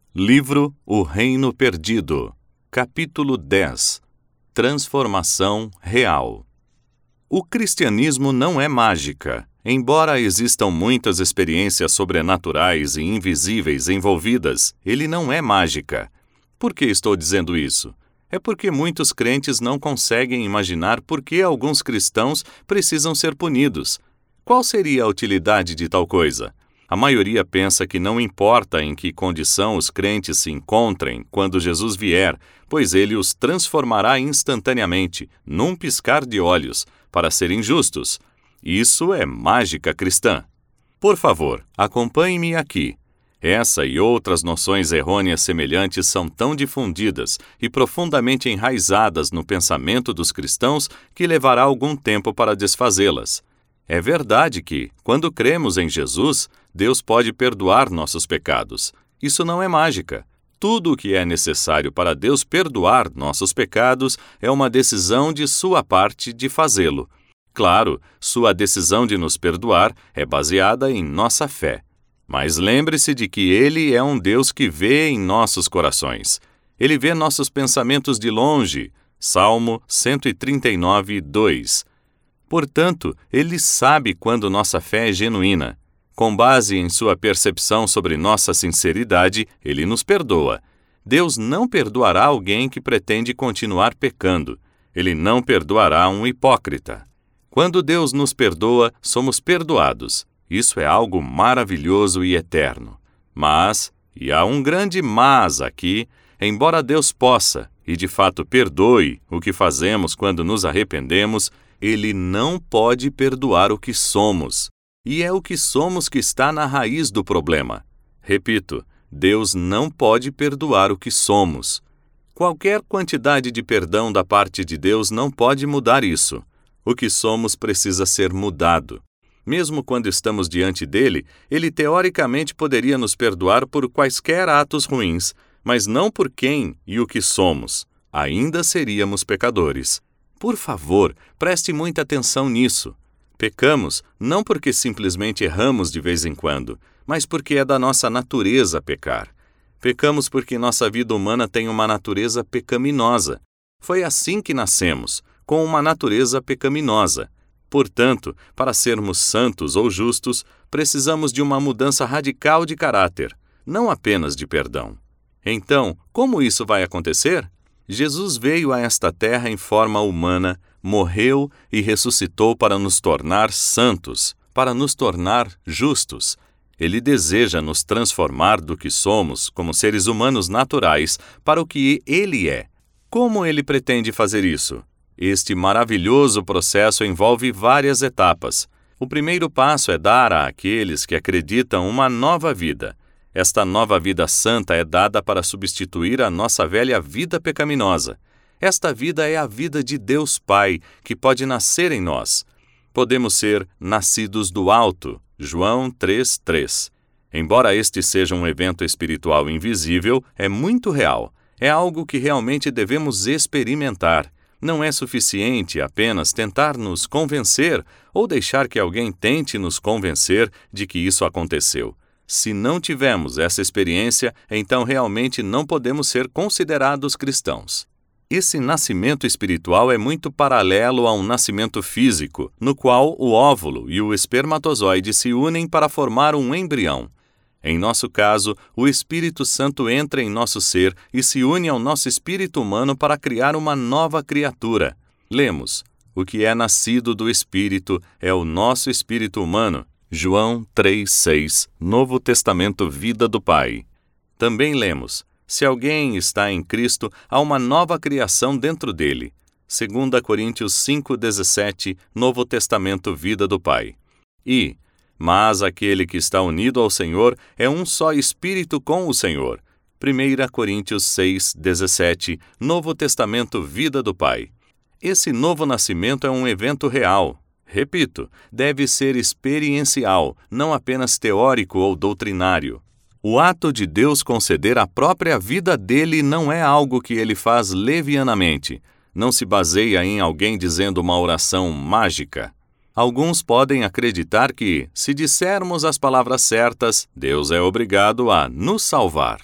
Livro O Reino Perdido, Capítulo 10. Transformação Real. O cristianismo não é mágica. Embora existam muitas experiências sobrenaturais e invisíveis envolvidas, ele não é mágica. Por que estou dizendo isso? É porque muitos crentes não conseguem imaginar por que alguns cristãos precisam ser punidos. Qual seria a utilidade de tal coisa? A maioria pensa que não importa em que condição os crentes se encontrem quando Jesus vier, pois ele os transformará instantaneamente, num piscar de olhos, para serem justos. Isso é mágica cristã. Por favor, acompanhe-me aqui. Essa e outras noções errôneas semelhantes são tão difundidas e profundamente enraizadas no pensamento dos cristãos que levará algum tempo para desfazê-las. É verdade que, quando cremos em Jesus, Deus pode perdoar nossos pecados. Isso não é mágica. Tudo o que é necessário para Deus perdoar nossos pecados é uma decisão de sua parte de fazê-lo. Claro, sua decisão de nos perdoar é baseada em nossa fé. Mas lembre-se de que Ele é um Deus que vê em nossos corações. Ele vê nossos pensamentos de longe. Salmo 139, 2. Portanto, Ele sabe quando nossa fé é genuína. Com base em sua percepção sobre nossa sinceridade, Ele nos perdoa. Deus não perdoará alguém que pretende continuar pecando. Ele não perdoará um hipócrita. Quando Deus nos perdoa, somos perdoados. Isso é algo maravilhoso e eterno. Mas, e há um grande mas aqui, embora Deus possa, e de fato perdoe o que fazemos quando nos arrependemos, Ele não pode perdoar o que somos. E é o que somos que está na raiz do problema. Repito, Deus não pode perdoar o que somos. Qualquer quantidade de perdão da parte de Deus não pode mudar isso. O que somos precisa ser mudado. Mesmo quando estamos diante dele, ele teoricamente poderia nos perdoar por quaisquer atos ruins, mas não por quem e o que somos. Ainda seríamos pecadores. Por favor, preste muita atenção nisso. Pecamos não porque simplesmente erramos de vez em quando, mas porque é da nossa natureza pecar. Pecamos porque nossa vida humana tem uma natureza pecaminosa. Foi assim que nascemos, com uma natureza pecaminosa. Portanto, para sermos santos ou justos, precisamos de uma mudança radical de caráter, não apenas de perdão. Então, como isso vai acontecer? Jesus veio a esta terra em forma humana, morreu e ressuscitou para nos tornar santos, para nos tornar justos. Ele deseja nos transformar do que somos, como seres humanos naturais, para o que Ele é. Como Ele pretende fazer isso? Este maravilhoso processo envolve várias etapas. O primeiro passo é dar àqueles que acreditam uma nova vida. Esta nova vida santa é dada para substituir a nossa velha vida pecaminosa. Esta vida é a vida de Deus Pai, que pode nascer em nós. Podemos ser nascidos do alto, João 3:3. Embora este seja um evento espiritual invisível, é muito real. É algo que realmente devemos experimentar. Não é suficiente apenas tentar nos convencer ou deixar que alguém tente nos convencer de que isso aconteceu. Se não tivermos essa experiência, então realmente não podemos ser considerados cristãos. Esse nascimento espiritual é muito paralelo a um nascimento físico, no qual o óvulo e o espermatozoide se unem para formar um embrião. Em nosso caso, o Espírito Santo entra em nosso ser e se une ao nosso espírito humano para criar uma nova criatura. Lemos: o que é nascido do Espírito é o nosso espírito humano. João 3:6, Novo Testamento Vida do Pai. Também lemos: se alguém está em Cristo, há uma nova criação dentro dele. 2 Coríntios 5:17, Novo Testamento Vida do Pai. Mas aquele que está unido ao Senhor é um só espírito com o Senhor. 1 Coríntios 6:17, Novo Testamento Vida do Pai. Esse novo nascimento é um evento real. Repito, deve ser experiencial, não apenas teórico ou doutrinário. O ato de Deus conceder a própria vida dele não é algo que ele faz levianamente. Não se baseia em alguém dizendo uma oração mágica. Alguns podem acreditar que, se dissermos as palavras certas, Deus é obrigado a nos salvar.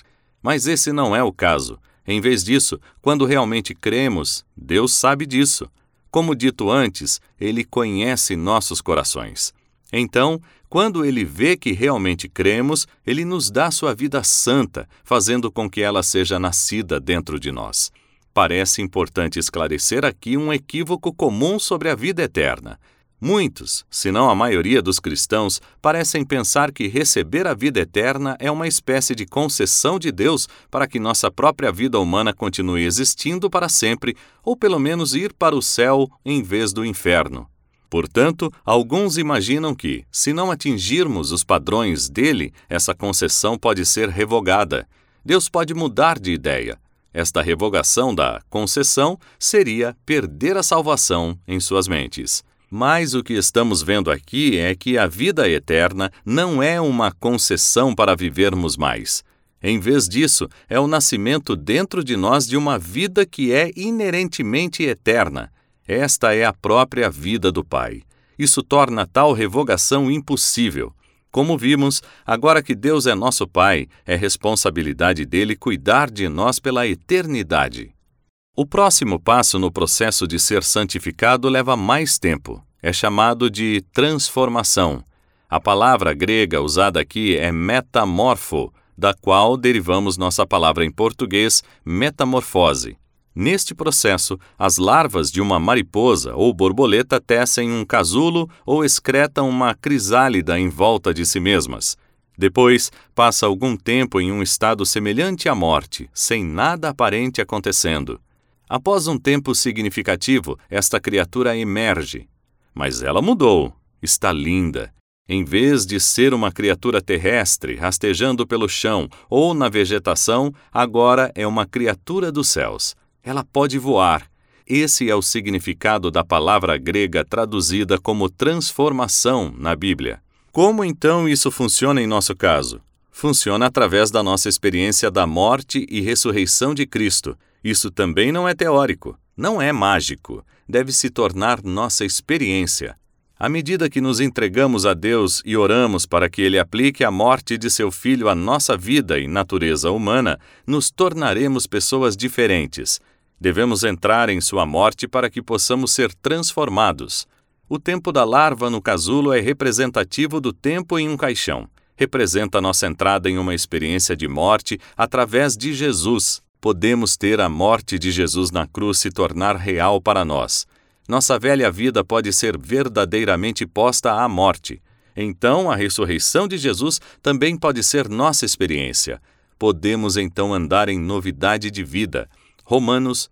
Mas esse não é o caso. Em vez disso, quando realmente cremos, Deus sabe disso. Como dito antes, Ele conhece nossos corações. Então, quando Ele vê que realmente cremos, Ele nos dá sua vida santa, fazendo com que ela seja nascida dentro de nós. Parece importante esclarecer aqui um equívoco comum sobre a vida eterna. Muitos, se não a maioria dos cristãos, parecem pensar que receber a vida eterna é uma espécie de concessão de Deus para que nossa própria vida humana continue existindo para sempre, ou pelo menos ir para o céu em vez do inferno. Portanto, alguns imaginam que, se não atingirmos os padrões dele, essa concessão pode ser revogada. Deus pode mudar de ideia. Esta revogação da concessão seria perder a salvação em suas mentes. Mas o que estamos vendo aqui é que a vida eterna não é uma concessão para vivermos mais. Em vez disso, é o nascimento dentro de nós de uma vida que é inerentemente eterna. Esta é a própria vida do Pai. Isso torna tal revogação impossível. Como vimos, agora que Deus é nosso Pai, é responsabilidade dele cuidar de nós pela eternidade. O próximo passo no processo de ser santificado leva mais tempo. É chamado de transformação. A palavra grega usada aqui é metamorfo, da qual derivamos nossa palavra em português, metamorfose. Neste processo, as larvas de uma mariposa ou borboleta tecem um casulo ou excretam uma crisálida em volta de si mesmas. Depois, passa algum tempo em um estado semelhante à morte, sem nada aparente acontecendo. Após um tempo significativo, esta criatura emerge. Mas ela mudou, está linda. Em vez de ser uma criatura terrestre, rastejando pelo chão ou na vegetação, agora é uma criatura dos céus. Ela pode voar. Esse é o significado da palavra grega traduzida como transformação na Bíblia. Como então isso funciona em nosso caso? Funciona através da nossa experiência da morte e ressurreição de Cristo. Isso também não é teórico, não é mágico. Deve se tornar nossa experiência. À medida que nos entregamos a Deus e oramos para que Ele aplique a morte de seu Filho à nossa vida e natureza humana, nos tornaremos pessoas diferentes. Devemos entrar em sua morte para que possamos ser transformados. O tempo da larva no casulo é representativo do tempo em um caixão. Representa nossa entrada em uma experiência de morte através de Jesus. Podemos ter a morte de Jesus na cruz se tornar real para nós. Nossa velha vida pode ser verdadeiramente posta à morte. Então, a ressurreição de Jesus também pode ser nossa experiência. Podemos então andar em novidade de vida. Romanos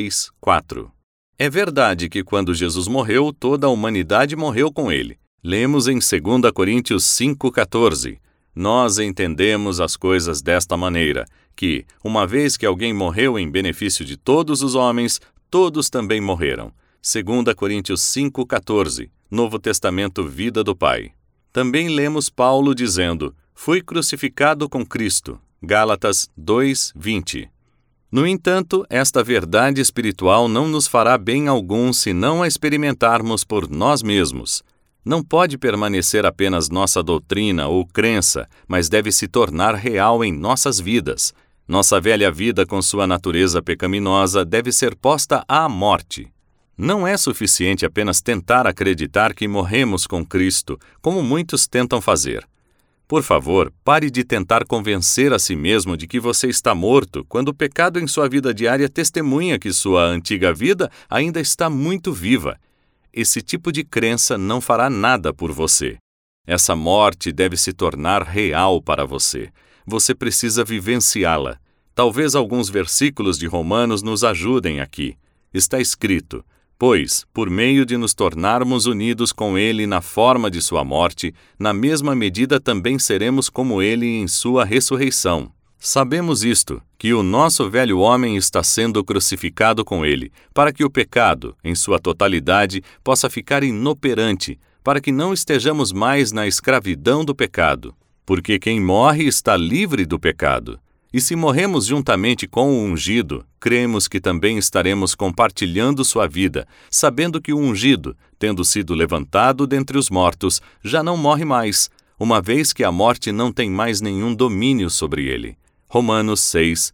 6:4. É verdade que quando Jesus morreu, toda a humanidade morreu com ele. Lemos em 2 Coríntios 5:14. Nós entendemos as coisas desta maneira, que, uma vez que alguém morreu em benefício de todos os homens, todos também morreram. 2 Coríntios 5:14, Novo Testamento Vida do Pai. Também lemos Paulo dizendo, fui crucificado com Cristo. Gálatas 2:20. No entanto, esta verdade espiritual não nos fará bem algum se não a experimentarmos por nós mesmos. Não pode permanecer apenas nossa doutrina ou crença, mas deve se tornar real em nossas vidas. Nossa velha vida com sua natureza pecaminosa deve ser posta à morte. Não é suficiente apenas tentar acreditar que morremos com Cristo, como muitos tentam fazer. Por favor, pare de tentar convencer a si mesmo de que você está morto, quando o pecado em sua vida diária testemunha que sua antiga vida ainda está muito viva. Esse tipo de crença não fará nada por você. Essa morte deve se tornar real para você. Você precisa vivenciá-la. Talvez alguns versículos de Romanos nos ajudem aqui. Está escrito, pois, por meio de nos tornarmos unidos com Ele na forma de sua morte, na mesma medida também seremos como Ele em sua ressurreição. Sabemos isto, que o nosso velho homem está sendo crucificado com Ele, para que o pecado, em sua totalidade, possa ficar inoperante, para que não estejamos mais na escravidão do pecado. Porque quem morre está livre do pecado. E se morremos juntamente com o ungido, cremos que também estaremos compartilhando sua vida, sabendo que o ungido, tendo sido levantado dentre os mortos, já não morre mais, uma vez que a morte não tem mais nenhum domínio sobre ele. Romanos 6,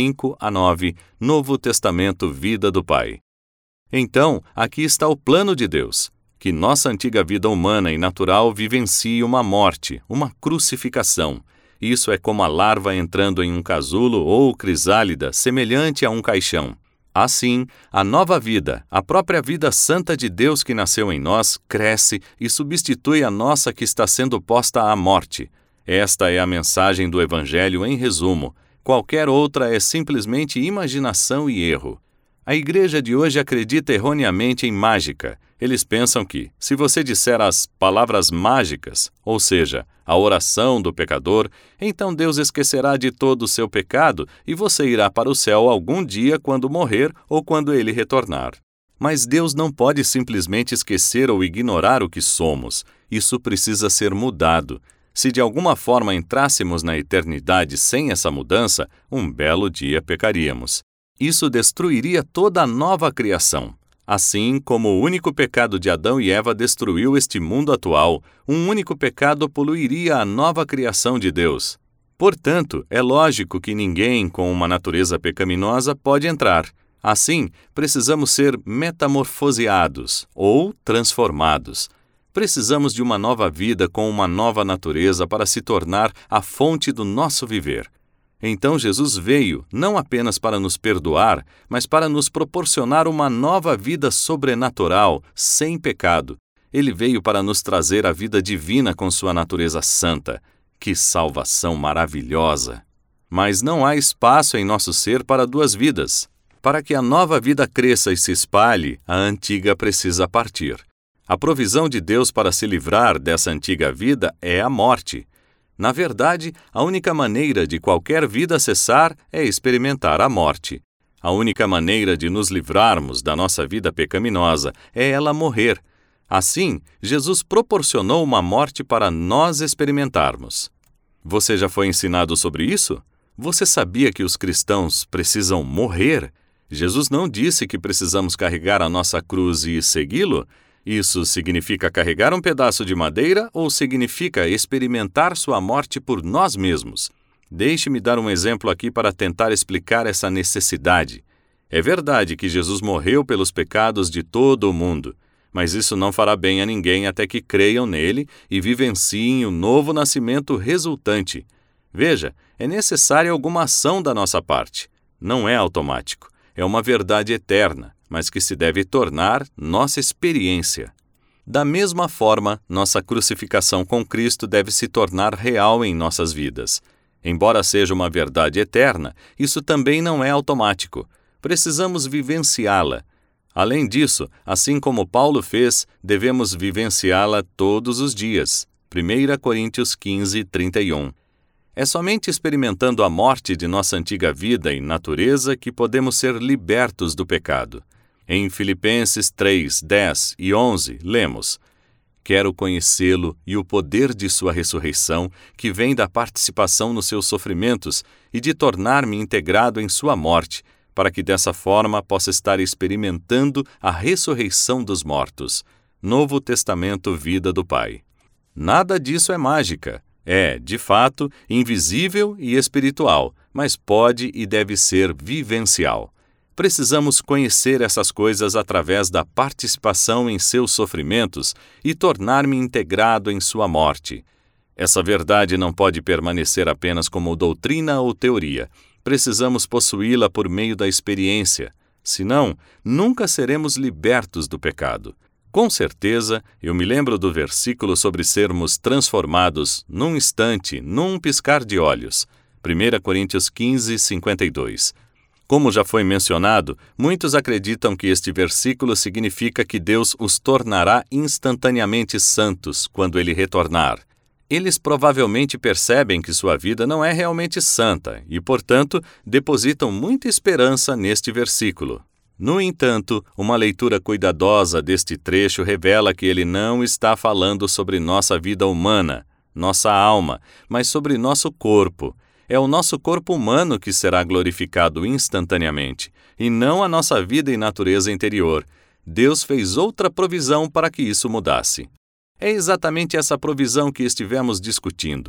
5-9, Novo Testamento Vida do Pai. Então, aqui está o plano de Deus, que nossa antiga vida humana e natural vivencie uma morte, uma crucificação. Isso é como a larva entrando em um casulo ou crisálida semelhante a um caixão. Assim, a nova vida, a própria vida santa de Deus que nasceu em nós, cresce e substitui a nossa que está sendo posta à morte. Esta é a mensagem do Evangelho em resumo. Qualquer outra é simplesmente imaginação e erro. A igreja de hoje acredita erroneamente em mágica. Eles pensam que, se você disser as palavras mágicas, ou seja, a oração do pecador, então Deus esquecerá de todo o seu pecado e você irá para o céu algum dia quando morrer ou quando ele retornar. Mas Deus não pode simplesmente esquecer ou ignorar o que somos. Isso precisa ser mudado. Se de alguma forma entrássemos na eternidade sem essa mudança, um belo dia pecaríamos. Isso destruiria toda a nova criação. Assim como o único pecado de Adão e Eva destruiu este mundo atual, um único pecado poluiria a nova criação de Deus. Portanto, é lógico que ninguém com uma natureza pecaminosa pode entrar. Assim, precisamos ser metamorfoseados ou transformados. Precisamos de uma nova vida com uma nova natureza para se tornar a fonte do nosso viver. Então Jesus veio, não apenas para nos perdoar, mas para nos proporcionar uma nova vida sobrenatural, sem pecado. Ele veio para nos trazer a vida divina com sua natureza santa. Que salvação maravilhosa! Mas não há espaço em nosso ser para duas vidas. Para que a nova vida cresça e se espalhe, a antiga precisa partir. A provisão de Deus para se livrar dessa antiga vida é a morte. Na verdade, a única maneira de qualquer vida cessar é experimentar a morte. A única maneira de nos livrarmos da nossa vida pecaminosa é ela morrer. Assim, Jesus proporcionou uma morte para nós experimentarmos. Você já foi ensinado sobre isso? Você sabia que os cristãos precisam morrer? Jesus não disse que precisamos carregar a nossa cruz e segui-lo? Isso significa carregar um pedaço de madeira ou significa experimentar sua morte por nós mesmos? Deixe-me dar um exemplo aqui para tentar explicar essa necessidade. É verdade que Jesus morreu pelos pecados de todo o mundo, mas isso não fará bem a ninguém até que creiam nele e vivenciem o novo nascimento resultante. Veja, é necessária alguma ação da nossa parte. Não é automático. É uma verdade eterna, mas que se deve tornar nossa experiência. Da mesma forma, nossa crucificação com Cristo deve se tornar real em nossas vidas. Embora seja uma verdade eterna, isso também não é automático. Precisamos vivenciá-la. Além disso, assim como Paulo fez, devemos vivenciá-la todos os dias. 1 Coríntios 15, 31. É somente experimentando a morte de nossa antiga vida e natureza que podemos ser libertos do pecado. Em Filipenses 3, 10 e 11, lemos: Quero conhecê-lo e o poder de sua ressurreição, que vem da participação nos seus sofrimentos e de tornar-me integrado em sua morte, para que dessa forma possa estar experimentando a ressurreição dos mortos. Novo Testamento Vida do Pai. Nada disso é mágica. É, de fato, invisível e espiritual, mas pode e deve ser vivencial. Precisamos conhecer essas coisas através da participação em seus sofrimentos e tornar-me integrado em sua morte. Essa verdade não pode permanecer apenas como doutrina ou teoria. Precisamos possuí-la por meio da experiência. Senão, nunca seremos libertos do pecado. Com certeza, eu me lembro do versículo sobre sermos transformados num instante, num piscar de olhos. 1 Coríntios 15, 52. Como já foi mencionado, muitos acreditam que este versículo significa que Deus os tornará instantaneamente santos quando Ele retornar. Eles provavelmente percebem que sua vida não é realmente santa e, portanto, depositam muita esperança neste versículo. No entanto, uma leitura cuidadosa deste trecho revela que ele não está falando sobre nossa vida humana, nossa alma, mas sobre nosso corpo. É o nosso corpo humano que será glorificado instantaneamente, e não a nossa vida e natureza interior. Deus fez outra provisão para que isso mudasse. É exatamente essa provisão que estivemos discutindo.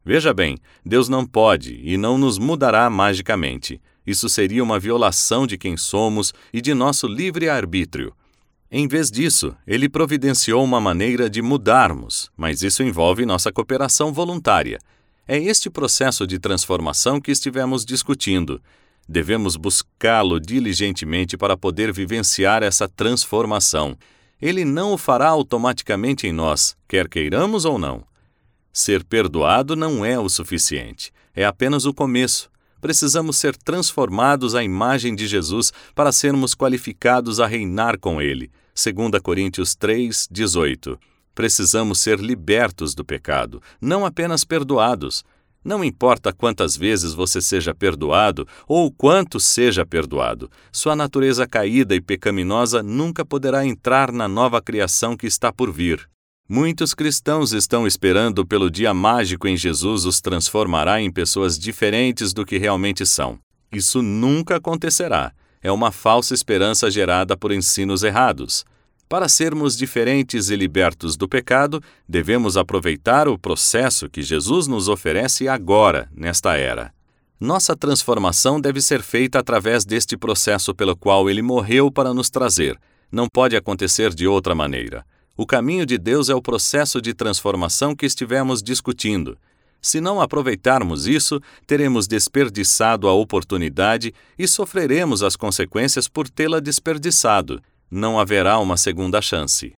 Veja bem, Deus não pode e não nos mudará magicamente. Isso seria uma violação de quem somos e de nosso livre-arbítrio. Em vez disso, Ele providenciou uma maneira de mudarmos, mas isso envolve nossa cooperação voluntária. É este processo de transformação que estivemos discutindo. Devemos buscá-lo diligentemente para poder vivenciar essa transformação. Ele não o fará automaticamente em nós, quer queiramos ou não. Ser perdoado não é o suficiente, é apenas o começo. Precisamos ser transformados à imagem de Jesus para sermos qualificados a reinar com Ele. 2 Coríntios 3, 18. Precisamos ser libertos do pecado, não apenas perdoados. Não importa quantas vezes você seja perdoado ou quanto seja perdoado, sua natureza caída e pecaminosa nunca poderá entrar na nova criação que está por vir. Muitos cristãos estão esperando pelo dia mágico em Jesus os transformará em pessoas diferentes do que realmente são. Isso nunca acontecerá. É uma falsa esperança gerada por ensinos errados. Para sermos diferentes e libertos do pecado, devemos aproveitar o processo que Jesus nos oferece agora, nesta era. Nossa transformação deve ser feita através deste processo pelo qual Ele morreu para nos trazer. Não pode acontecer de outra maneira. O caminho de Deus é o processo de transformação que estivemos discutindo. Se não aproveitarmos isso, teremos desperdiçado a oportunidade e sofreremos as consequências por tê-la desperdiçado. Não haverá uma segunda chance.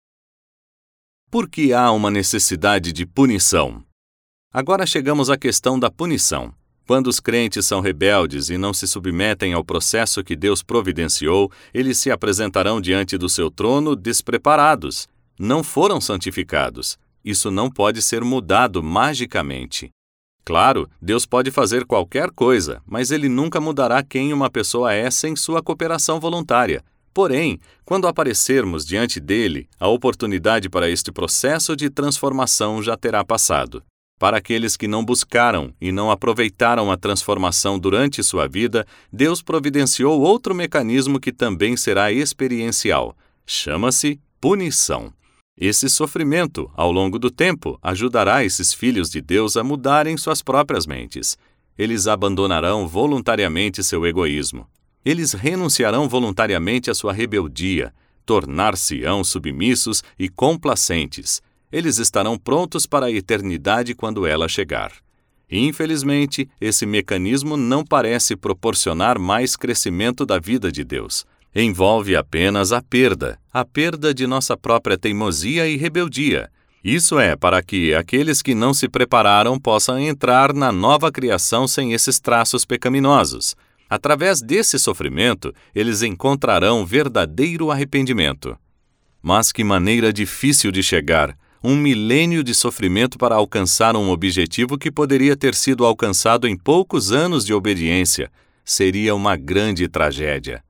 Por que há uma necessidade de punição? Agora chegamos à questão da punição. Quando os crentes são rebeldes e não se submetem ao processo que Deus providenciou, eles se apresentarão diante do seu trono despreparados. Não foram santificados. Isso não pode ser mudado magicamente. Claro, Deus pode fazer qualquer coisa, mas Ele nunca mudará quem uma pessoa é sem sua cooperação voluntária. Porém, quando aparecermos diante dele, a oportunidade para este processo de transformação já terá passado. Para aqueles que não buscaram e não aproveitaram a transformação durante sua vida, Deus providenciou outro mecanismo que também será experiencial. Chama-se punição. Esse sofrimento, ao longo do tempo, ajudará esses filhos de Deus a mudarem suas próprias mentes. Eles abandonarão voluntariamente seu egoísmo. Eles renunciarão voluntariamente à sua rebeldia, tornar-se-ão submissos e complacentes. Eles estarão prontos para a eternidade quando ela chegar. Infelizmente, esse mecanismo não parece proporcionar mais crescimento da vida de Deus. Envolve apenas a perda de nossa própria teimosia e rebeldia. Isso é para que aqueles que não se prepararam possam entrar na nova criação sem esses traços pecaminosos. Através desse sofrimento, eles encontrarão verdadeiro arrependimento. Mas que maneira difícil de chegar! Um milênio de sofrimento para alcançar um objetivo que poderia ter sido alcançado em poucos anos de obediência. Seria uma grande tragédia.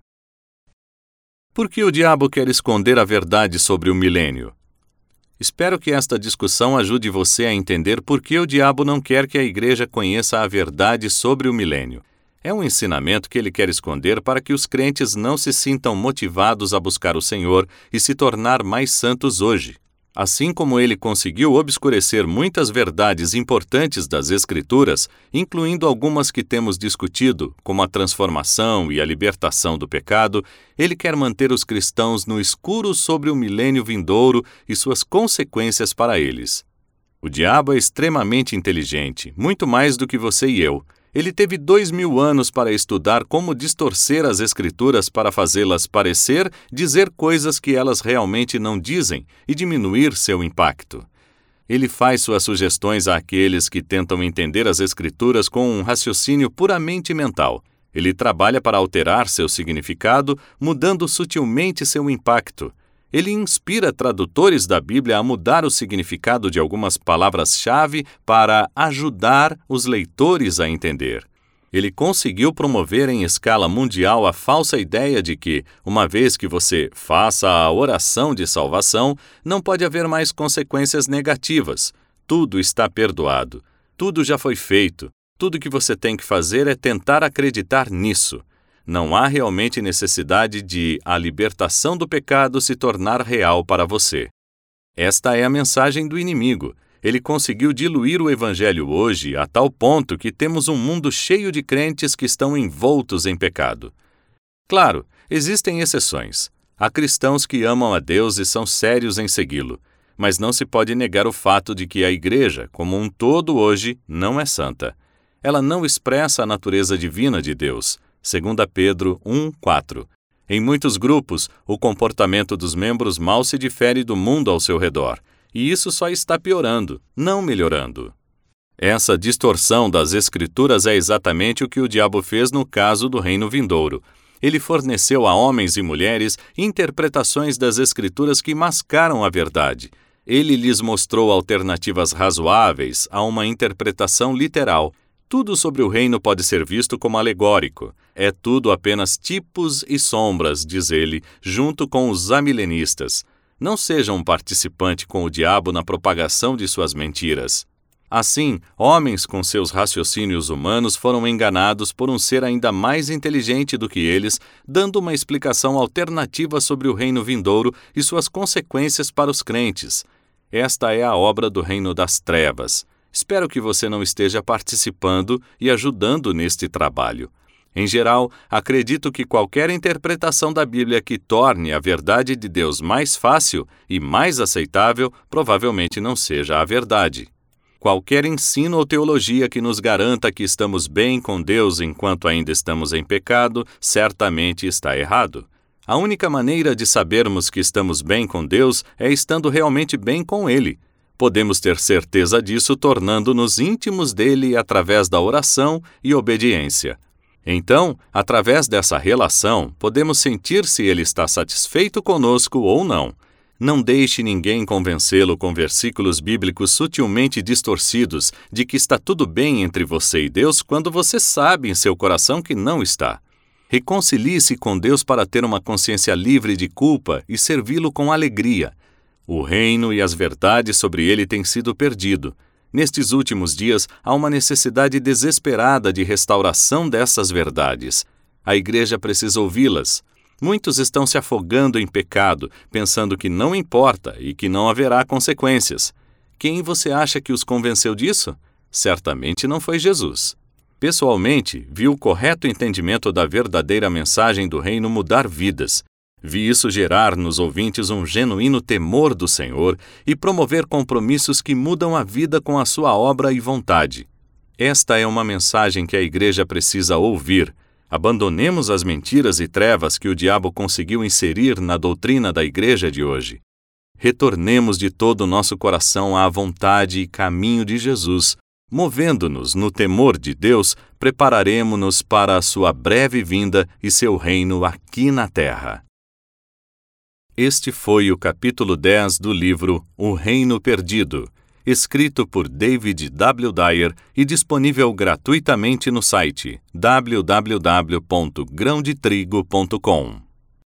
Por que o diabo quer esconder a verdade sobre o milênio? Espero que esta discussão ajude você a entender por que o diabo não quer que a igreja conheça a verdade sobre o milênio. É um ensinamento que ele quer esconder para que os crentes não se sintam motivados a buscar o Senhor e se tornar mais santos hoje. Assim como ele conseguiu obscurecer muitas verdades importantes das Escrituras, incluindo algumas que temos discutido, como a transformação e a libertação do pecado, ele quer manter os cristãos no escuro sobre o milênio vindouro e suas consequências para eles. O diabo é extremamente inteligente, muito mais do que você e eu. Ele teve 2000 anos para estudar como distorcer as Escrituras para fazê-las parecer dizer coisas que elas realmente não dizem e diminuir seu impacto. Ele faz suas sugestões àqueles que tentam entender as Escrituras com um raciocínio puramente mental. Ele trabalha para alterar seu significado, mudando sutilmente seu impacto. Ele inspira tradutores da Bíblia a mudar o significado de algumas palavras-chave para ajudar os leitores a entender. Ele conseguiu promover em escala mundial a falsa ideia de que, uma vez que você faça a oração de salvação, não pode haver mais consequências negativas. Tudo está perdoado. Tudo já foi feito. Tudo que você tem que fazer é tentar acreditar nisso. Não há realmente necessidade de a libertação do pecado se tornar real para você. Esta é a mensagem do inimigo. Ele conseguiu diluir o Evangelho hoje a tal ponto que temos um mundo cheio de crentes que estão envoltos em pecado. Claro, existem exceções. Há cristãos que amam a Deus e são sérios em segui-lo, mas não se pode negar o fato de que a Igreja, como um todo hoje, não é santa. Ela não expressa a natureza divina de Deus, 2 Pedro 1:4. Em muitos grupos, o comportamento dos membros mal se difere do mundo ao seu redor, e isso só está piorando, não melhorando. Essa distorção das Escrituras é exatamente o que o diabo fez no caso do reino vindouro. Ele forneceu a homens e mulheres interpretações das Escrituras que mascaram a verdade. Ele lhes mostrou alternativas razoáveis a uma interpretação literal. Tudo sobre o reino pode ser visto como alegórico. É tudo apenas tipos e sombras, diz ele, junto com os amilenistas. Não seja um participante com o diabo na propagação de suas mentiras. Assim, homens com seus raciocínios humanos foram enganados por um ser ainda mais inteligente do que eles, dando uma explicação alternativa sobre o reino vindouro e suas consequências para os crentes. Esta é a obra do reino das trevas. Espero que você não esteja participando e ajudando neste trabalho. Em geral, acredito que qualquer interpretação da Bíblia que torne a verdade de Deus mais fácil e mais aceitável provavelmente não seja a verdade. Qualquer ensino ou teologia que nos garanta que estamos bem com Deus enquanto ainda estamos em pecado, certamente está errado. A única maneira de sabermos que estamos bem com Deus é estando realmente bem com Ele. Podemos ter certeza disso tornando-nos íntimos dele através da oração e obediência. Então, através dessa relação, podemos sentir se ele está satisfeito conosco ou não. Não deixe ninguém convencê-lo com versículos bíblicos sutilmente distorcidos de que está tudo bem entre você e Deus quando você sabe em seu coração que não está. Reconcilie-se com Deus para ter uma consciência livre de culpa e servi-lo com alegria. O reino e as verdades sobre ele têm sido perdido. Nestes últimos dias, há uma necessidade desesperada de restauração dessas verdades. A Igreja precisa ouvi-las. Muitos estão se afogando em pecado, pensando que não importa e que não haverá consequências. Quem você acha que os convenceu disso? Certamente não foi Jesus. Pessoalmente, vi o correto entendimento da verdadeira mensagem do reino mudar vidas. Vi isso gerar nos ouvintes um genuíno temor do Senhor e promover compromissos que mudam a vida com a sua obra e vontade. Esta é uma mensagem que a Igreja precisa ouvir. Abandonemos as mentiras e trevas que o diabo conseguiu inserir na doutrina da Igreja de hoje. Retornemos de todo o nosso coração à vontade e caminho de Jesus. Movendo-nos no temor de Deus, prepararemo-nos para a sua breve vinda e seu reino aqui na terra. Este foi o capítulo 10 do livro O Reino Perdido, escrito por David W. Dyer e disponível gratuitamente no site www.grãodetrigo.com.